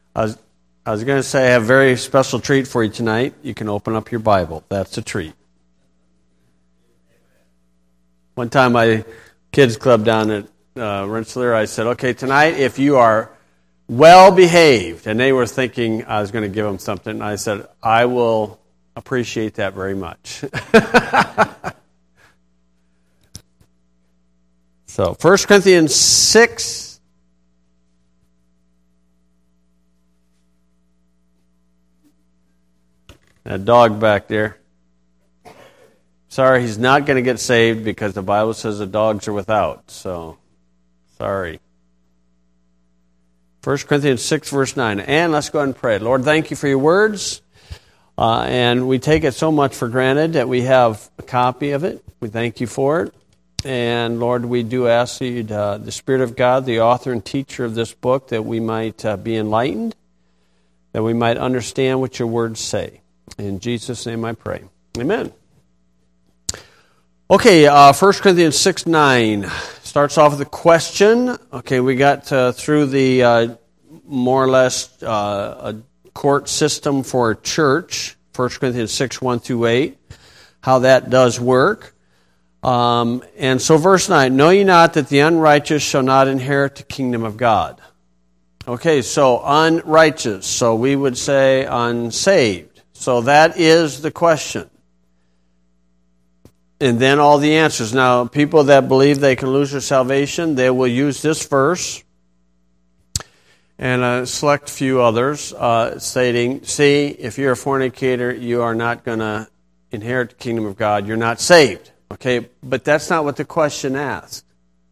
I was going to say I have a very special treat for you tonight. You can open up your Bible. That's a treat. One time my kids club down at Rensselaer, I said, okay, tonight if you are well behaved, and they were thinking I was going to give them something, and I said, I will appreciate that very much. So, 1 Corinthians 6. That dog back there. Sorry, he's not going to get saved because the Bible says the dogs are without. So, sorry. 1 Corinthians 6, verse 9. And let's go ahead and pray. Lord, thank you for your words. And we take it so much for granted that we have a copy of it. We thank you for it. And Lord, we do ask you, the Spirit of God, the author and teacher of this book, that we might be enlightened, that we might understand what your words say. In Jesus' name I pray. Amen. Okay, 1 Corinthians 6, 9 starts off with a question. Okay, we got through the more or less a court system for a church, 1 Corinthians 6, 1 through 8, how that does work. And so verse 9, know ye not that the unrighteous shall not inherit the kingdom of God? Okay, so unrighteous, so we would say unsaved. So that is the question. And then all the answers. Now, people that believe they can lose their salvation, they will use this verse and a select few others stating, see, if you're a fornicator, you are not going to inherit the kingdom of God. You're not saved. Okay, but that's not what the question asked.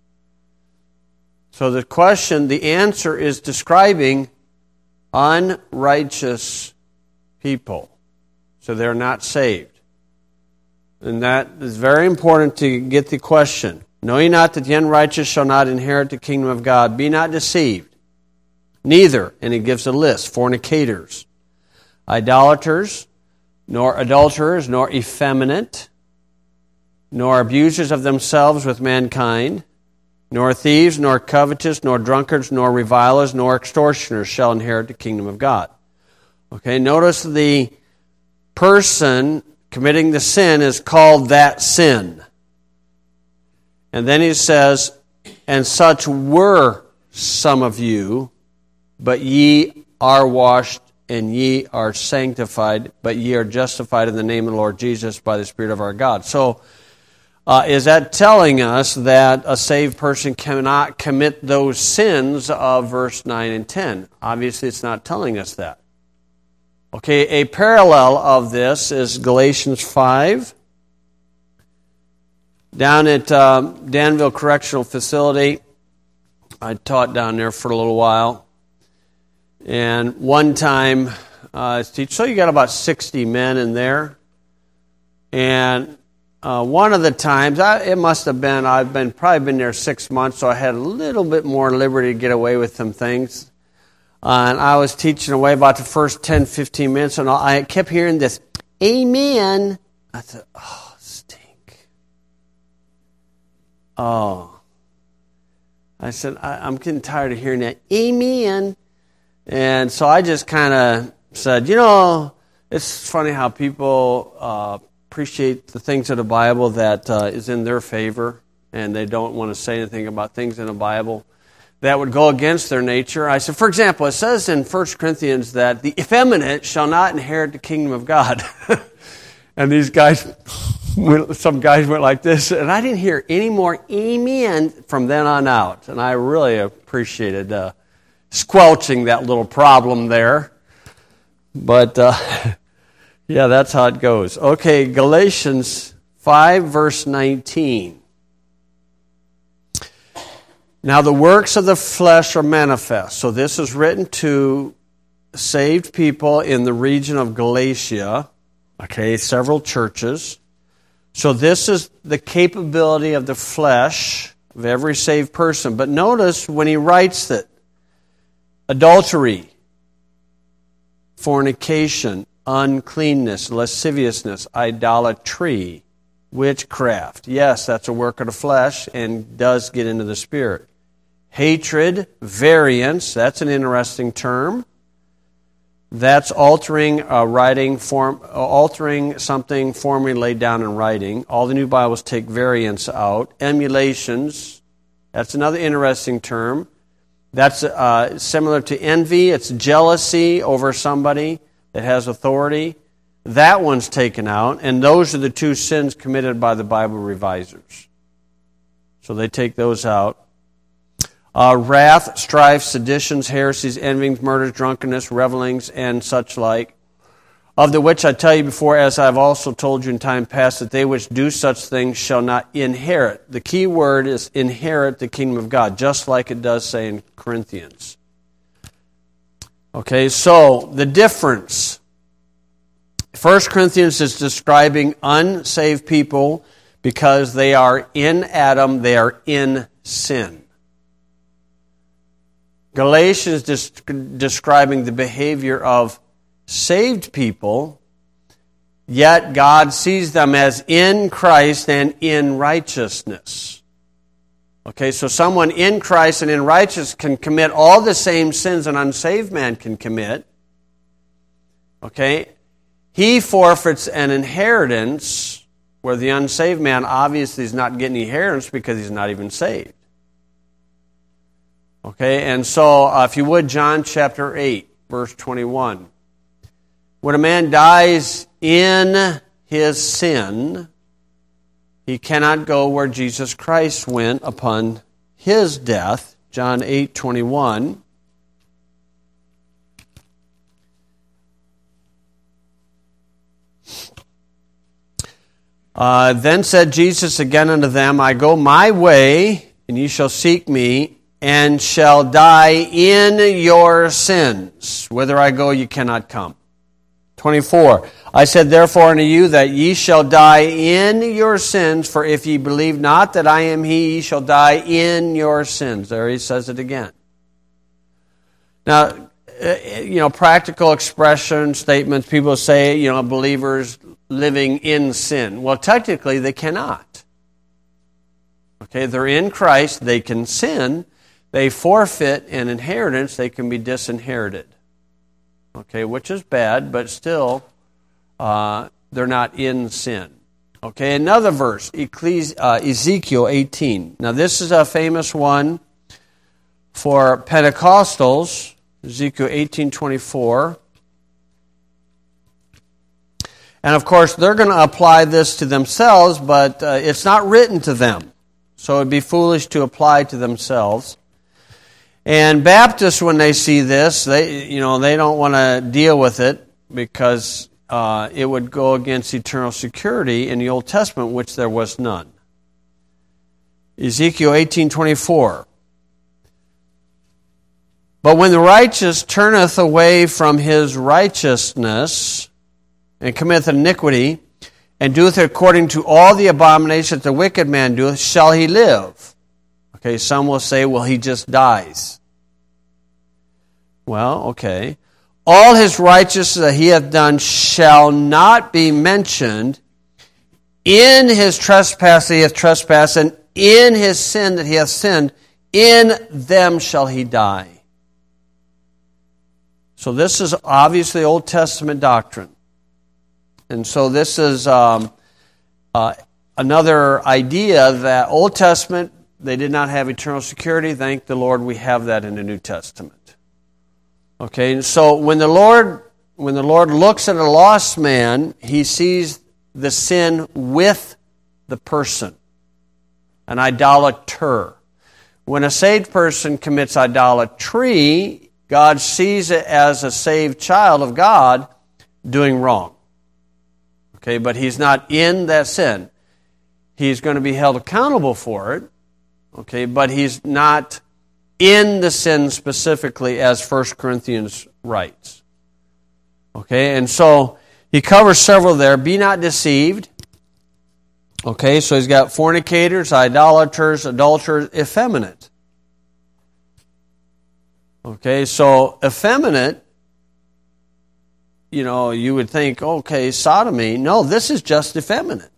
So the question, the answer is describing unrighteous people. So they're not saved. And that is very important to get the question. Know ye not that the unrighteous shall not inherit the kingdom of God? Be not deceived. Neither, and he gives a list, fornicators, idolaters, nor adulterers, nor effeminate, nor abusers of themselves with mankind, nor thieves, nor covetous, nor drunkards, nor revilers, nor extortioners shall inherit the kingdom of God. Okay, notice the person committing the sin is called that sin. And then he says, and such were some of you, but ye are washed, and ye are sanctified, but ye are justified in the name of the Lord Jesus by the Spirit of our God. So, is that telling us that a saved person cannot commit those sins of verse 9 and 10? Obviously, it's not telling us that. Okay, a parallel of this is Galatians 5. Down at Danville Correctional Facility, I taught down there for a little while. And one time, so you got about 60 men in there. And one of the times, it must have been, probably been there 6 months, so I had a little bit more liberty to get away with some things. And I was teaching away about the first 10, 15 minutes, and I kept hearing this, amen. I thought, oh, stink. Oh. I said, I'm getting tired of hearing that, amen. And so I just kind of said, it's funny how people appreciate the things of the Bible that is in their favor, and they don't want to say anything about things in the Bible that would go against their nature. I said, for example, it says in 1 Corinthians that the effeminate shall not inherit the kingdom of God. And these guys, some guys went like this, and I didn't hear any more amen from then on out. And I really appreciated squelching that little problem there. But, yeah, that's how it goes. Okay, Galatians 5, verse 19. Now the works of the flesh are manifest. So this is written to saved people in the region of Galatia. Okay, several churches. So this is the capability of the flesh of every saved person. But notice when he writes that adultery, fornication, uncleanness, lasciviousness, idolatry, witchcraft. Yes, that's a work of the flesh and does get into the spirit. Hatred, variance, that's an interesting term. That's altering altering something formerly laid down in writing. All the new Bibles take variants out. Emulations, that's another interesting term. That's similar to envy. It's jealousy over somebody that has authority. That one's taken out, and those are the two sins committed by the Bible revisers. So they take those out. Wrath, strife, seditions, heresies, envyings, murders, drunkenness, revelings, and such like, of the which I tell you before, as I have also told you in time past, that they which do such things shall not inherit. The key word is inherit the kingdom of God, just like it does say in Corinthians. Okay, so the difference. 1 Corinthians is describing unsaved people because they are in Adam, they are in sin. Galatians is describing the behavior of saved people, yet God sees them as in Christ and in righteousness. Okay, so someone in Christ and in righteousness can commit all the same sins an unsaved man can commit. Okay, he forfeits an inheritance where the unsaved man obviously is not getting inheritance because he's not even saved. Okay, and so if you would, John chapter 8, verse 21. When a man dies in his sin, he cannot go where Jesus Christ went upon his death. John 8, 21. Then said Jesus again unto them, I go my way, and ye shall seek me, and shall die in your sins. Whither I go, ye cannot come. 24. I said therefore unto you that ye shall die in your sins, for if ye believe not that I am He, ye shall die in your sins. There he says it again. Now, practical expression statements, people say, believers living in sin. Well, technically they cannot. Okay, they're in Christ, they can sin. They forfeit an inheritance, they can be disinherited. Okay, which is bad, but still, they're not in sin. Okay, another verse, Ezekiel 18. Now, this is a famous one for Pentecostals, Ezekiel 18:24. And, of course, they're going to apply this to themselves, but it's not written to them. So it would be foolish to apply to themselves. And Baptists, when they see this, they don't want to deal with it because it would go against eternal security in the Old Testament, which there was none. Ezekiel 18:24. But when the righteous turneth away from his righteousness and committeth iniquity, and doeth according to all the abominations the wicked man doeth, shall he live? Okay, some will say, well, he just dies. Well, okay. All his righteousness that he hath done shall not be mentioned. In his trespass that he hath trespassed, and in his sin that he hath sinned, in them shall he die. So this is obviously Old Testament doctrine. And so this is another idea that Old Testament, they did not have eternal security. Thank the Lord we have that in the New Testament. Okay, and so when the Lord looks at a lost man, He sees the sin with the person, an idolater. When a saved person commits idolatry, God sees it as a saved child of God doing wrong. Okay, but he's not in that sin. He's going to be held accountable for it. Okay, but he's not in the sin specifically, as 1 Corinthians writes. Okay, and so he covers several there. Be not deceived. Okay, so he's got fornicators, idolaters, adulterers, effeminate. Okay, so effeminate, you would think, okay, sodomy. No, this is just effeminate.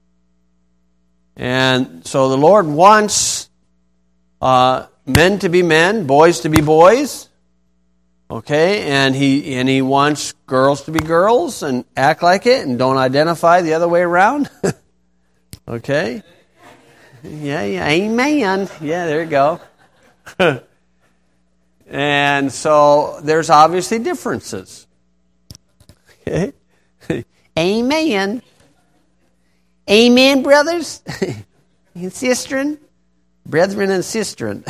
And so the Lord wants men to be men, boys to be boys. Okay, and he wants girls to be girls and act like it and don't identify the other way around. Okay? Yeah, amen. Yeah, there you go. And so there's obviously differences. Okay? Amen. Amen, brothers and sistren. Brethren and sistren.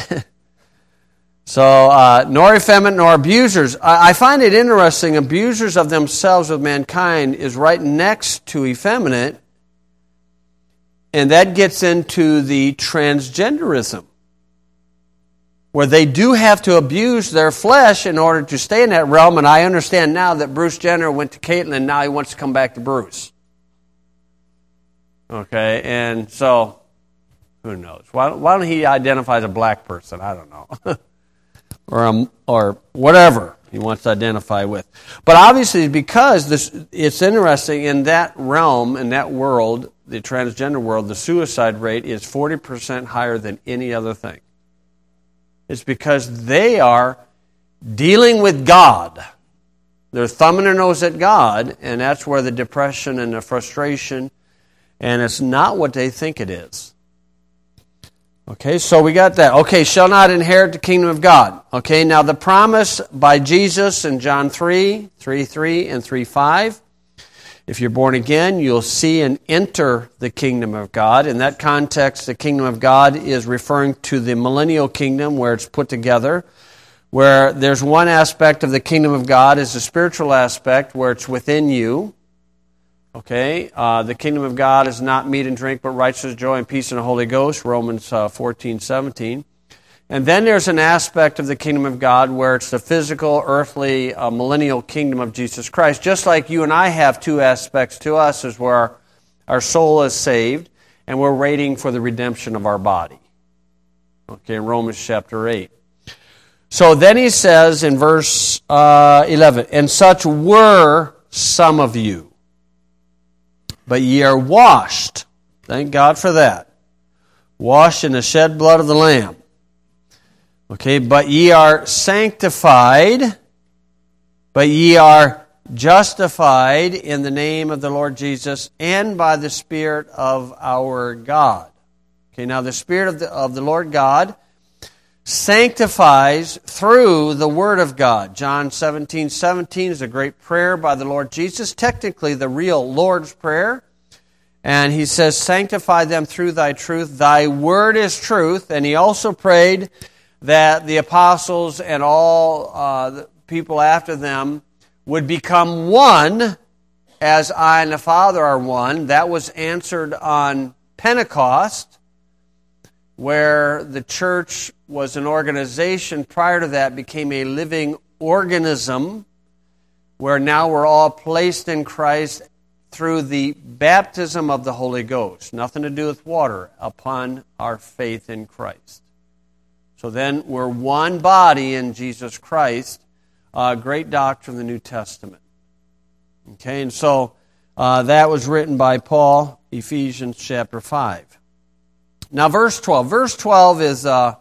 So, nor effeminate nor abusers. I find it interesting, abusers of themselves with mankind is right next to effeminate, and that gets into the transgenderism, where they do have to abuse their flesh in order to stay in that realm, and I understand now that Bruce Jenner went to Caitlyn, now he wants to come back to Bruce. Okay, and so, who knows? Why don't he identify as a black person? I don't know. Or whatever he wants to identify with. But obviously, because it's interesting, in that realm, in that world, the transgender world, the suicide rate is 40% higher than any other thing. It's because they are dealing with God. They're thumbing their nose at God, and that's where the depression and the frustration, and it's not what they think it is. Okay, so we got that. Okay, shall not inherit the kingdom of God. Okay, now the promise by Jesus in John 3:3 and 3:5. If you're born again, you'll see and enter the kingdom of God. In that context, the kingdom of God is referring to the millennial kingdom where it's put together, where there's one aspect of the kingdom of God is the spiritual aspect where it's within you. Okay, the kingdom of God is not meat and drink, but righteousness, joy, and peace in the Holy Ghost, Romans 14:17. And then there's an aspect of the kingdom of God where it's the physical, earthly, millennial kingdom of Jesus Christ. Just like you and I have two aspects to us, is where our soul is saved, and we're waiting for the redemption of our body. Okay, Romans chapter 8. So then he says in verse 11, and such were some of you. But ye are washed. Thank God for that. Washed in the shed blood of the Lamb. Okay, but ye are sanctified, but ye are justified in the name of the Lord Jesus and by the Spirit of our God. Okay, now the Spirit of the Lord God sanctifies through the Word of God. John 17:17 is a great prayer by the Lord Jesus, technically the real Lord's Prayer. And he says, sanctify them through thy truth. Thy word is truth. And he also prayed that the apostles and all the people after them would become one as I and the Father are one. That was answered on Pentecost, where the church was an organization. Prior to that, became a living organism, where now we're all placed in Christ through the baptism of the Holy Ghost. Nothing to do with water, upon our faith in Christ. So then we're one body in Jesus Christ, great doctrine of the New Testament. Okay, and so that was written by Paul, Ephesians chapter 5. Now verse 12. Verse 12 is a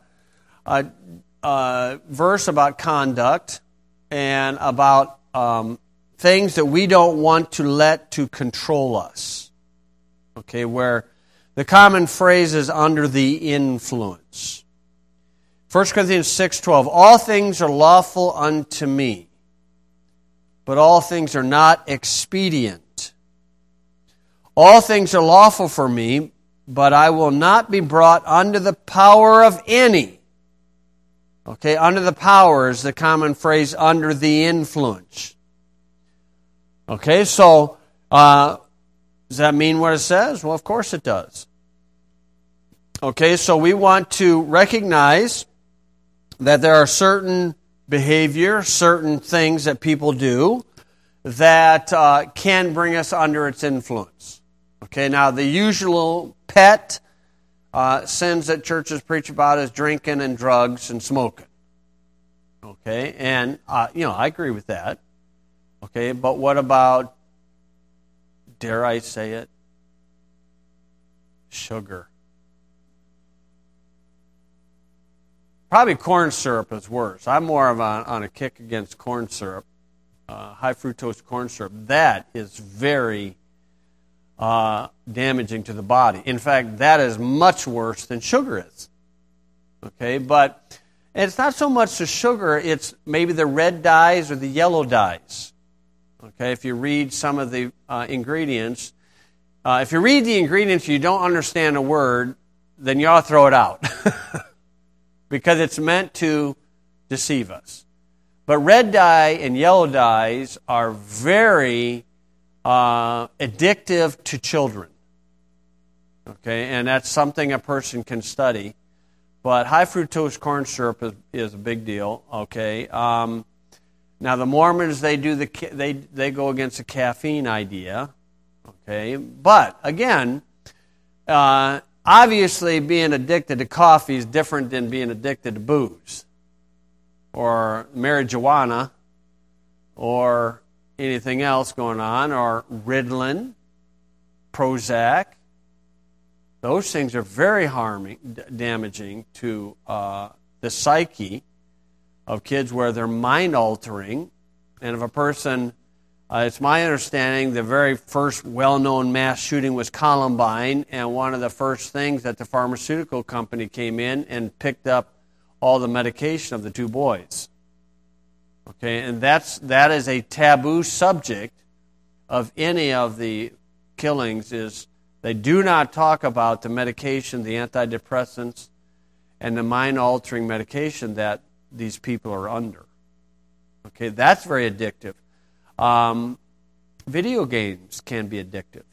verse about conduct and about things that we don't want to let to control us. Okay, where the common phrase is under the influence. 1 Corinthians 6:12, all things are lawful unto me, but all things are not expedient. All things are lawful for me, but I will not be brought under the power of any. Okay, under the power is the common phrase, under the influence. Okay, so does that mean what it says? Well, of course it does. Okay, so we want to recognize that there are certain behavior, certain things that people do that can bring us under its influence. Okay, now the usual pet sins that churches preach about is drinking and drugs and smoking. Okay, and I agree with that. Okay, but what about, dare I say it, sugar? Probably corn syrup is worse. I'm more of on a kick against corn syrup, high fructose corn syrup. That is very damaging to the body. In fact, that is much worse than sugar is. Okay, but it's not so much the sugar, it's maybe the red dyes or the yellow dyes. Okay, if you read some of the ingredients, if you read the ingredients and you don't understand a word, then you ought to throw it out. Because it's meant to deceive us. But red dye and yellow dyes are very addictive to children. Okay, and that's something a person can study. But high fructose corn syrup is a big deal. Okay, now the Mormons they go against the caffeine idea. Okay, but again, obviously being addicted to coffee is different than being addicted to booze or marijuana or anything else going on, or Ritalin, Prozac. Those things are very damaging to the psyche of kids, where they're mind-altering. And if a person, it's my understanding, the very first well-known mass shooting was Columbine, and one of the first things that the pharmaceutical company came in and picked up all the medication of the two boys. Okay, and that is a taboo subject of any of the killings. Is they do not talk about the medication, the antidepressants, and the mind-altering medication that these people are under. Okay, that's very addictive. Video games can be addictive.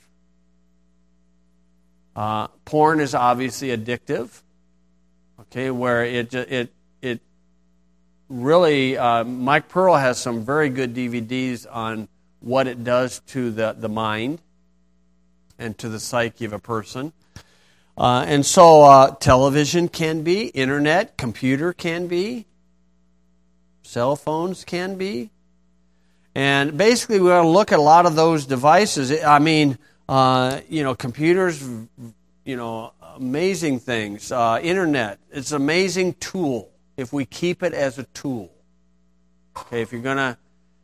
Porn is obviously addictive. Okay, where it really, Mike Pearl has some very good DVDs on what it does to the mind and to the psyche of a person. And so television can be, internet, computer can be, cell phones can be. And basically we want to look at a lot of those devices. I mean, computers, amazing things. Internet, it's an amazing tool if we keep it as a tool. Okay, if you're going to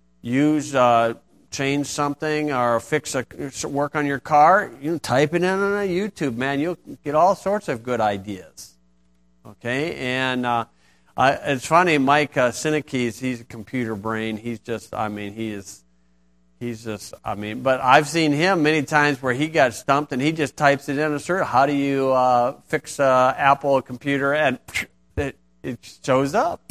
change something or work on your car, you can type it in on YouTube, man. You'll get all sorts of good ideas. Okay, and it's funny, Mike Sinekes, he's a computer brain. He's just, but I've seen him many times where he got stumped and he just types it in a search. How do you fix an Apple computer? And it shows up.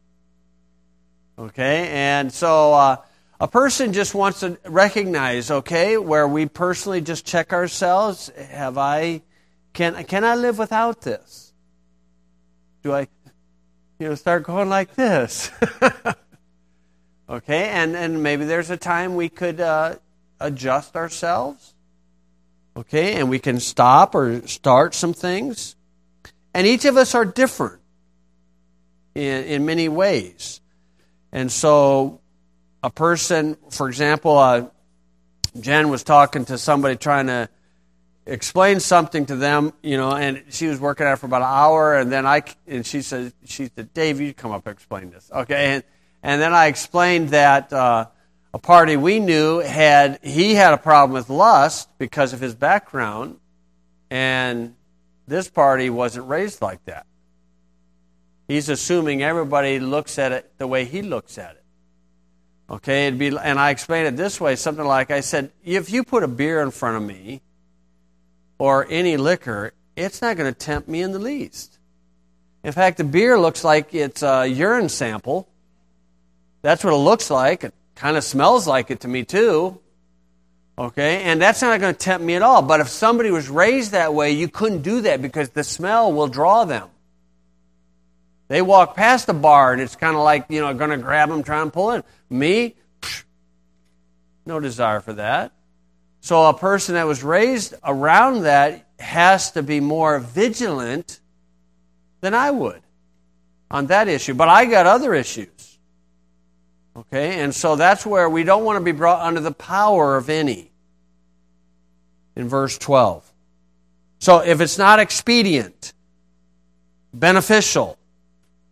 Okay, and so a person just wants to recognize, okay, where we personally just check ourselves. Can I live without this? Do I, start going like this? Okay, and maybe there's a time we could adjust ourselves. Okay, and we can stop or start some things. And each of us are different in many ways. And so a person, for example, Jen was talking to somebody trying to explain something to them, and she was working at it for about an hour, and then she said, Dave, you come up and explain this. Okay, and then I explained that a party we knew he had a problem with lust because of his background, and this party wasn't raised like that. He's assuming everybody looks at it the way he looks at it. Okay, and I explained it this way, something like, I said, if you put a beer in front of me or any liquor, it's not going to tempt me in the least. In fact, the beer looks like it's a urine sample. That's what it looks like. It kind of smells like it to me too. Okay, and that's not going to tempt me at all. But if somebody was raised that way, you couldn't do that because the smell will draw them. They walk past the bar and it's kind of like, going to grab them, try and pull in. Me, no desire for that. So a person that was raised around that has to be more vigilant than I would on that issue. But I got other issues. Okay, and so that's where we don't want to be brought under the power of any. In verse 12. So if it's not expedient, beneficial,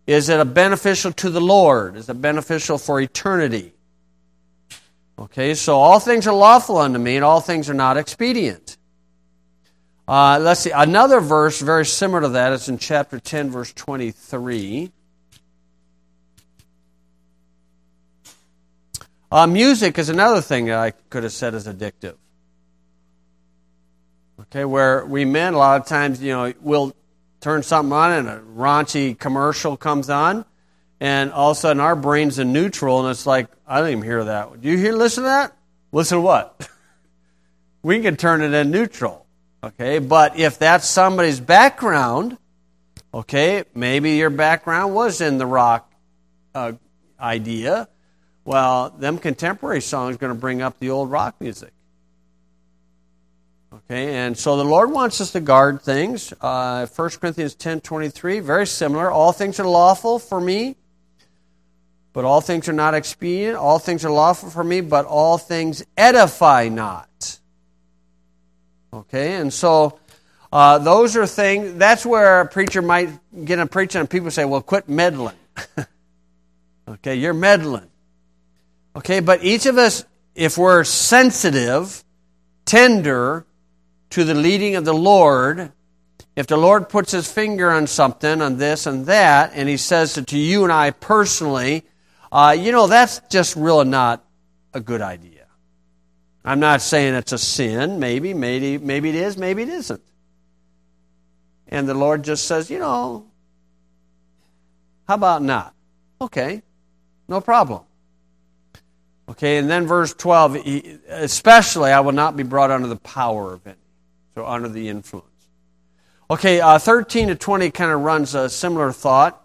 Is it beneficial to the Lord? Is it beneficial for eternity? Okay, so all things are lawful unto me, and all things are not expedient. Let's see, another verse very similar to that is in chapter 10, verse 23. Music is another thing that I could have said is addictive. Okay, where we men, a lot of times, we'll turn something on and a raunchy commercial comes on, and all of a sudden our brain's in neutral, and it's like, I didn't even hear that. Do you listen to that? Listen to what? We can turn it in neutral. Okay, but if that's somebody's background, okay, maybe your background was in the rock idea, well, them contemporary songs are going to bring up the old rock music. Okay, and so the Lord wants us to guard things. 1 Corinthians 10:23, very similar. All things are lawful for me, but all things are not expedient. All things are lawful for me, but all things edify not. Okay, and so those are things, that's where a preacher might get a preaching and people say, well, quit meddling. Okay, you're meddling. Okay, but each of us, if we're sensitive, tender to the leading of the Lord, if the Lord puts His finger on something, on this and that, and He says it to you and I personally, that's just really not a good idea. I'm not saying it's a sin. Maybe it is, maybe it isn't. And the Lord just says, how about not? Okay, no problem. Okay, and then verse 12, especially I will not be brought under the power of any, so under the influence. Okay, 13 to 20 kind of runs a similar thought.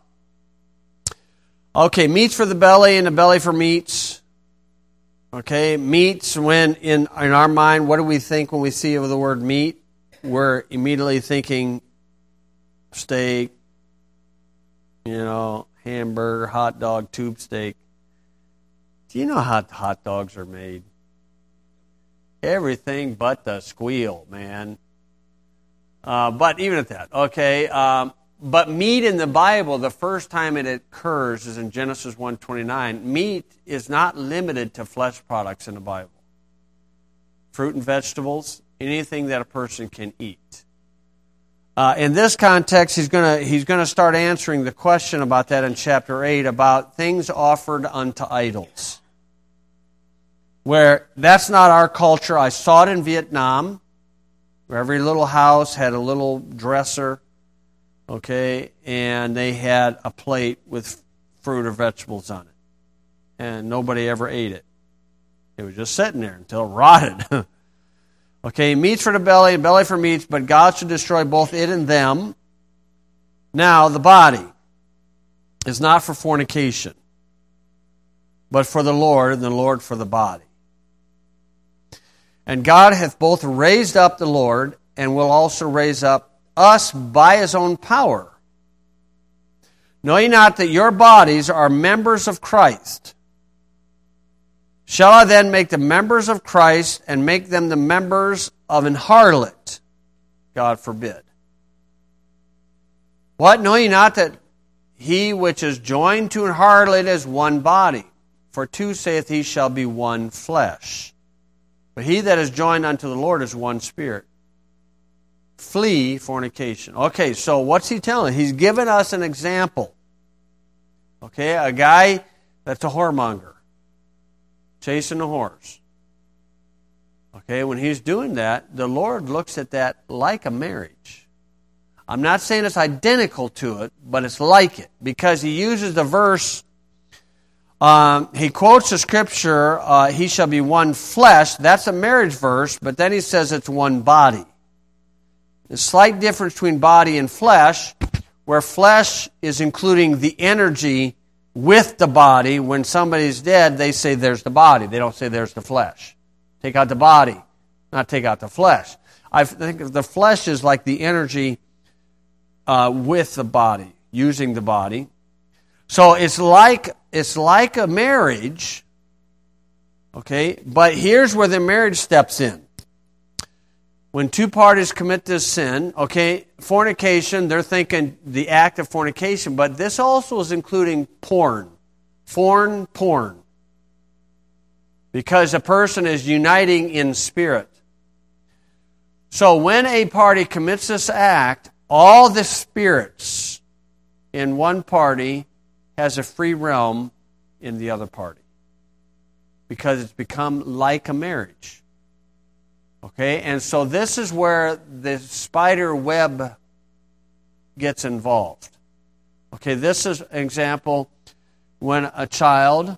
Okay, meats for the belly and the belly for meats. Okay, meats, when in our mind, what do we think when we see the word meat? We're immediately thinking steak, hamburger, hot dog, tube steak. Do you know how hot dogs are made? Everything but the squeal, man. But even at that, okay. But meat in the Bible, the first time it occurs is in Genesis 1:29. Meat is not limited to flesh products in the Bible. Fruit and vegetables, anything that a person can eat. In this context, he's going to start answering the question about that in chapter 8 about things offered unto idols. Where that's not our culture. I saw it in Vietnam, where every little house had a little dresser, okay, and they had a plate with fruit or vegetables on it. And nobody ever ate it. It was just sitting there until it rotted. Okay, meats for the belly, and belly for meats, but God should destroy both it and them. Now, the body is not for fornication, but for the Lord, and the Lord for the body. And God hath both raised up the Lord, and will also raise up us by His own power. Know ye not that your bodies are members of Christ? Shall I then make the members of Christ and make them the members of an harlot? God forbid. What? Know ye not that he which is joined to an harlot is one body? For two saith he shall be one flesh. But he that is joined unto the Lord is one spirit. Flee fornication. Okay, so what's he telling? He's given us an example. Okay, a guy that's a whoremonger, chasing a horse. Okay, when he's doing that, the Lord looks at that like a marriage. I'm not saying it's identical to it, but it's like it. Because he uses the verse, he quotes the scripture, he shall be one flesh. That's a marriage verse, but then he says it's one body. The slight difference between body and flesh, where flesh is including the energy with the body. When somebody's dead, they say there's the body. They don't say there's the flesh. Take out the body, not take out the flesh. I think of the flesh is like the energy with the body, using the body. So it's like a marriage, okay? But here's where the marriage steps in. When two parties commit this sin, okay, fornication, they're thinking the act of fornication, but this also is including porn. Porn. Because a person is uniting in spirit. So when a party commits this act, all the spirits in one party has a free realm in the other party. Because it's become like a marriage. Okay, and so this is where the spider web gets involved. Okay, this is an example when a child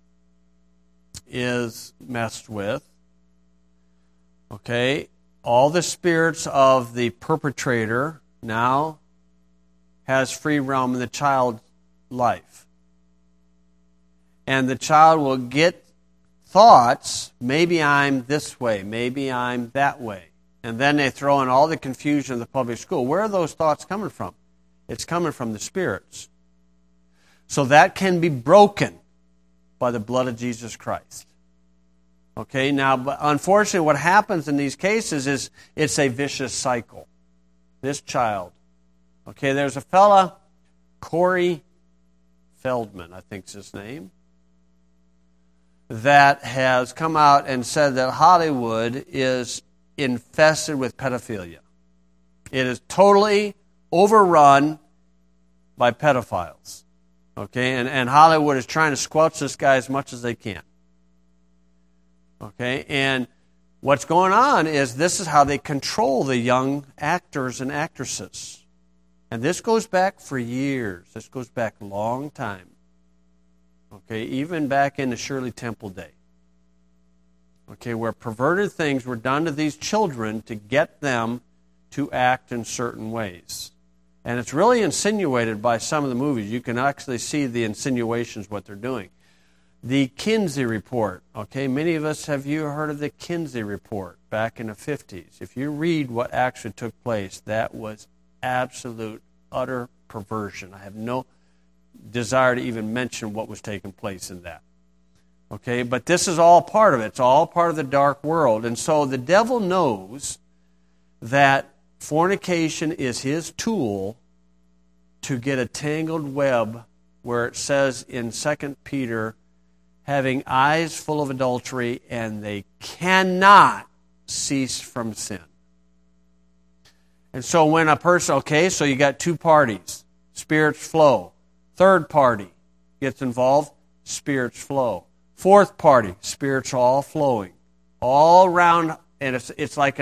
is messed with. Okay, all the spirits of the perpetrator now has free realm in the child's life. And the child will get thoughts, maybe I'm this way, maybe I'm that way. And then they throw in all the confusion of the public school. Where are those thoughts coming from? It's coming from the spirits. So that can be broken by the blood of Jesus Christ. Okay, now, but unfortunately what happens in these cases is it's a vicious cycle. This child. Okay, there's a fella, Corey Feldman, I think's his name, that has come out and said that Hollywood is infested with pedophilia. It is totally overrun by pedophiles. Okay, and Hollywood is trying to squelch this guy as much as they can. Okay, and what's going on is this is how they control the young actors and actresses. And this goes back for years. This goes back a long time. Okay, even back in the Shirley Temple day. Okay, where perverted things were done to these children to get them to act in certain ways. And it's really insinuated by some of the movies. You can actually see the insinuations, what they're doing. The Kinsey Report. Okay, many of us, have you heard of the Kinsey Report back in the 50s? If you read what actually took place, that was absolute, utter perversion. I have no desire to even mention what was taking place in that. Okay, but this is all part of it. It's all part of the dark world. And so the devil knows that fornication is his tool to get a tangled web where it says in 2 Peter, having eyes full of adultery, and they cannot cease from sin. And so when a person, okay, so you got two parties, spirits flow. Third party gets involved, spirits flow. Fourth party, spirits are all flowing, all around, and it's like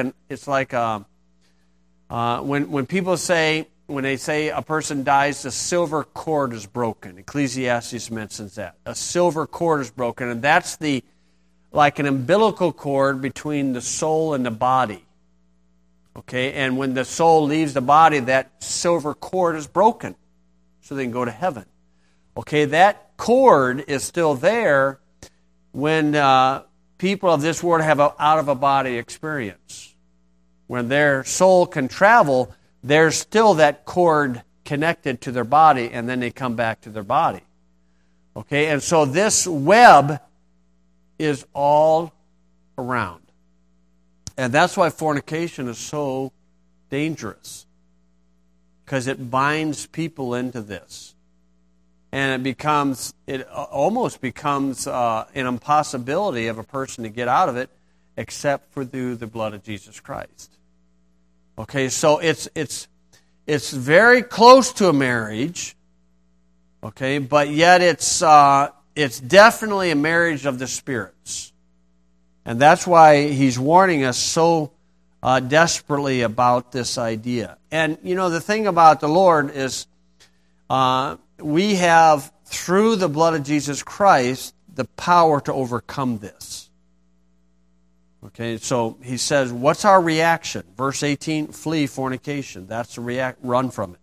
when people say, when they say a person dies, the silver cord is broken. Ecclesiastes mentions that a silver cord is broken, and that's like an umbilical cord between the soul and the body. Okay, and when the soul leaves the body, that silver cord is broken, so they can go to heaven. Okay, that cord is still there when people of this world have an out-of-a-body experience. When their soul can travel, there's still that cord connected to their body, and then they come back to their body. Okay, and so this web is all around. And that's why fornication is so dangerous, because it binds people into this. And it almost becomes an impossibility of a person to get out of it, except for through the blood of Jesus Christ. Okay, so it's very close to a marriage, okay, but yet it's definitely a marriage of the spirits. And that's why he's warning us so desperately about this idea. And, you know, the thing about the Lord is we have, through the blood of Jesus Christ, the power to overcome this. Okay, so he says, what's our reaction? Verse 18, flee fornication. That's the run from it.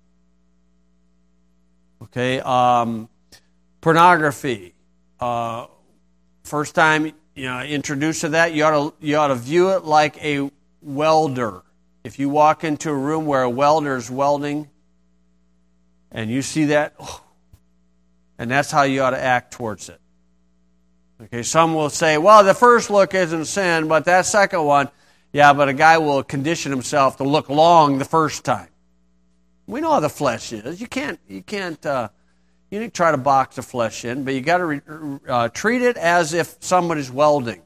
Okay, pornography. First time introduced to that, you ought to view it like a welder. If you walk into a room where a welder is welding, and you see that, and that's how you ought to act towards it. Okay, some will say, well, the first look isn't sin, but that second one, Yeah, but a guy will condition himself to look long the first time. We know how the flesh is. You can't try to box the flesh in, but you got to treat it as if somebody's welding.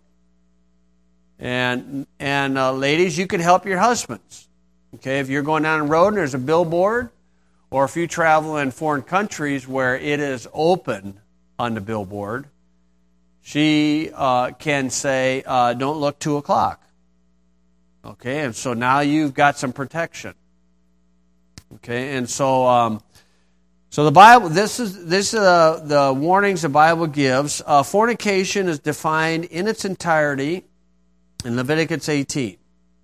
And ladies, you can help your husbands. Okay, if you're going down the road and there's a billboard, or if you travel in foreign countries where it is open on the billboard, she can say, "Don't look 2:00." Okay, and so now you've got some protection. Okay, and so the Bible. This is the warnings the Bible gives. Fornication is defined in its entirety in Leviticus 18.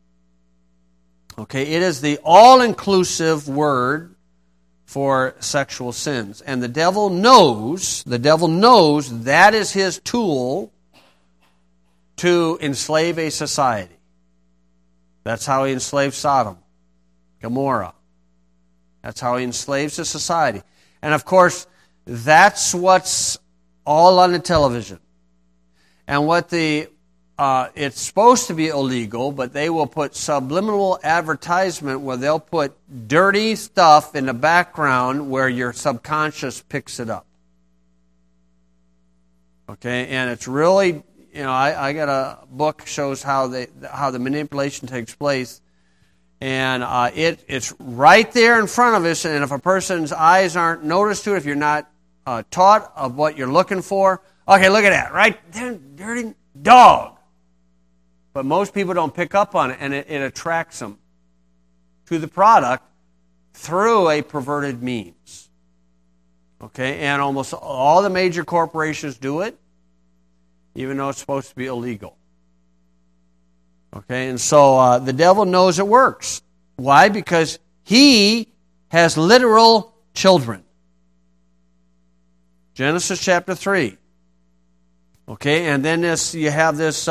Okay, it is the all-inclusive word for sexual sins, and the devil knows that is his tool to enslave a society. That's how he enslaved Sodom, Gomorrah. That's how he enslaves a society. And of course, that's what's all on the television. And it's supposed to be illegal, but they will put subliminal advertisement where they'll put dirty stuff in the background where your subconscious picks it up. Okay, and it's really, I got a book shows how the manipulation takes place, and it's right there in front of us. And if a person's eyes aren't noticed to it, if you're not taught of what you're looking for, okay, look at that, right there, dirty dog. But most people don't pick up on it, and it attracts them to the product through a perverted means. Okay, and almost all the major corporations do it, even though it's supposed to be illegal. Okay, and so the devil knows it works. Why? Because he has literal children. Genesis chapter 3. Okay, and then you have this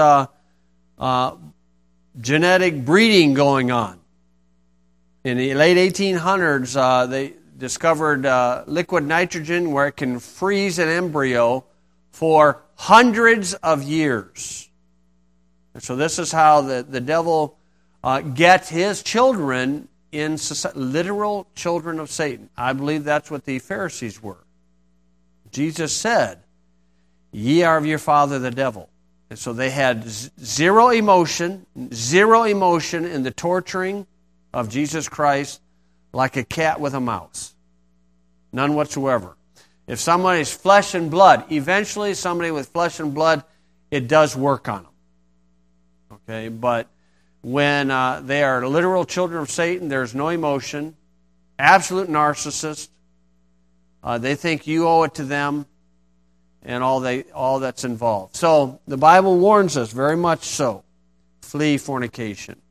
genetic breeding going on. In the late 1800s, they discovered liquid nitrogen where it can freeze an embryo for hundreds of years. And so this is how the devil gets his children in society, literal children of Satan. I believe that's what the Pharisees were. Jesus said, "Ye are of your father the devil." And so they had zero emotion in the torturing of Jesus Christ, like a cat with a mouse. None whatsoever. If somebody is flesh and blood, eventually somebody with flesh and blood, it does work on them. Okay, but when they are literal children of Satan, there's no emotion, absolute narcissist. They think you owe it to them, and all that's involved. So the Bible warns us very much so. Flee fornication.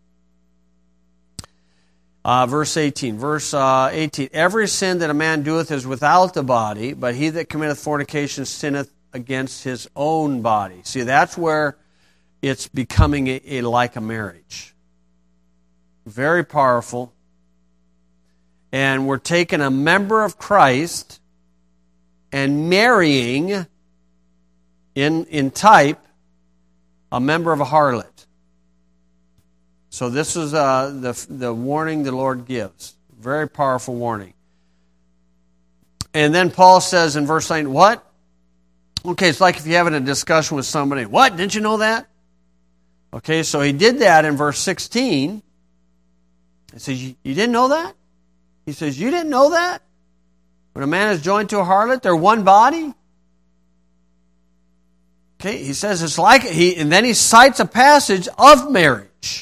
Verse 18. Every sin that a man doeth is without the body, but he that committeth fornication sinneth against his own body. See, that's where it's becoming like a marriage. Very powerful. And we're taking a member of Christ and marrying, in type, a member of a harlot. So this is the warning the Lord gives. Very powerful warning. And then Paul says in verse 9, what? Okay, it's like if you're having a discussion with somebody. What? Didn't you know that? Okay, so he did that in verse 16. He says, you didn't know that? He says, you didn't know that? When a man is joined to a harlot, they're one body? Okay, he says it's like, and then he cites a passage of marriage.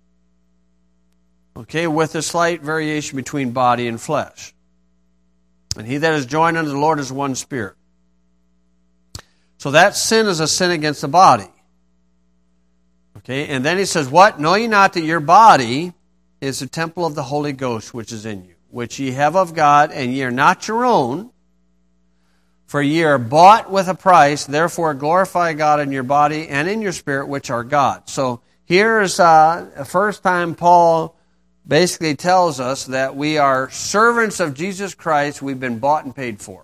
Okay, with a slight variation between body and flesh. And he that is joined unto the Lord is one spirit. So that sin is a sin against the body. Okay, and then he says, what? Know ye not that your body is the temple of the Holy Ghost which is in you, which ye have of God, and ye are not your own, for ye are bought with a price, therefore glorify God in your body and in your spirit, which are God. So here's the first time Paul basically tells us that we are servants of Jesus Christ. We've been bought and paid for.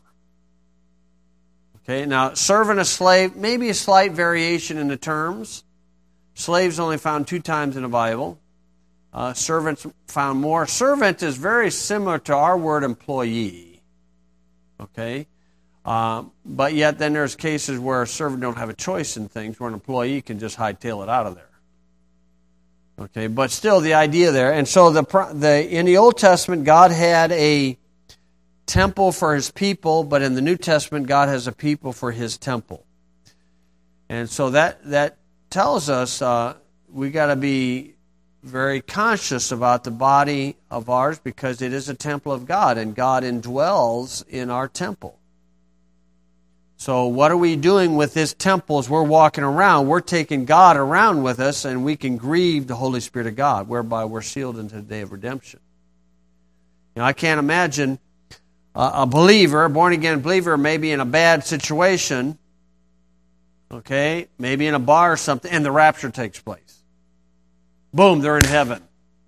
Okay, now servant, a slave, maybe a slight variation in the terms. Slaves only found 2 times in the Bible. Servants found more. Servant is very similar to our word employee. Okay? But yet then there's cases where a servant don't have a choice in things, where an employee can just hightail it out of there. Okay, but still the idea there. And so in the Old Testament, God had a temple for His people, but in the New Testament, God has a people for His temple. And so that tells us we got to be very conscious about the body of ours, because it is a temple of God, and God indwells in our temple. So what are we doing with this temple as we're walking around? We're taking God around with us, and we can grieve the Holy Spirit of God, whereby we're sealed into the day of redemption. I can't imagine a believer, a born-again believer, maybe in a bad situation, okay, maybe in a bar or something, and the rapture takes place. Boom, they're in heaven.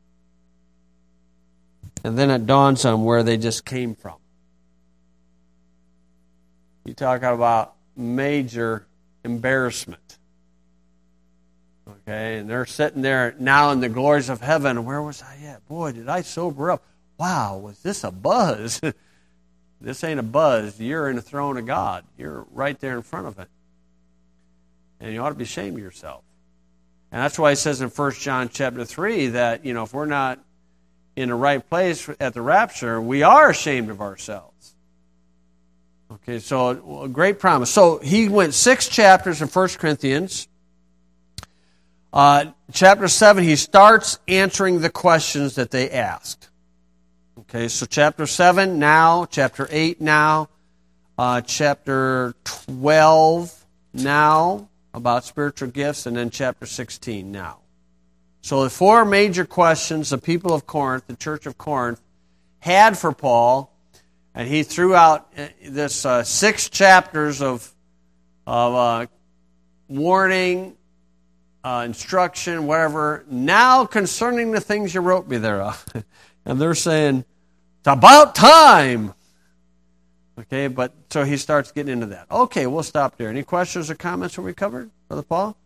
And then it dawns on them where they just came from. You talk about major embarrassment. Okay, and they're sitting there now in the glories of heaven. Where was I at? Boy, did I sober up. Wow, was this a buzz? This ain't a buzz. You're in the throne of God. You're right there in front of it. And you ought to be ashamed of yourself. And that's why it says in 1 John chapter 3 that, if we're not in the right place at the rapture, we are ashamed of ourselves. Okay, so a great promise. So he went 6 chapters in 1 Corinthians. Chapter 7, he starts answering the questions that they asked. Okay, so chapter 7 now, chapter 8 now, chapter 12 now, about spiritual gifts, and then chapter 16 now. So the 4 major questions the people of Corinth, the church of Corinth, had for Paul. And he threw out this 6 chapters of warning, instruction, whatever. Now concerning the things you wrote me thereof. And they're saying, it's about time. Okay, but so he starts getting into that. Okay, we'll stop there. Any questions or comments that we covered, Brother Paul?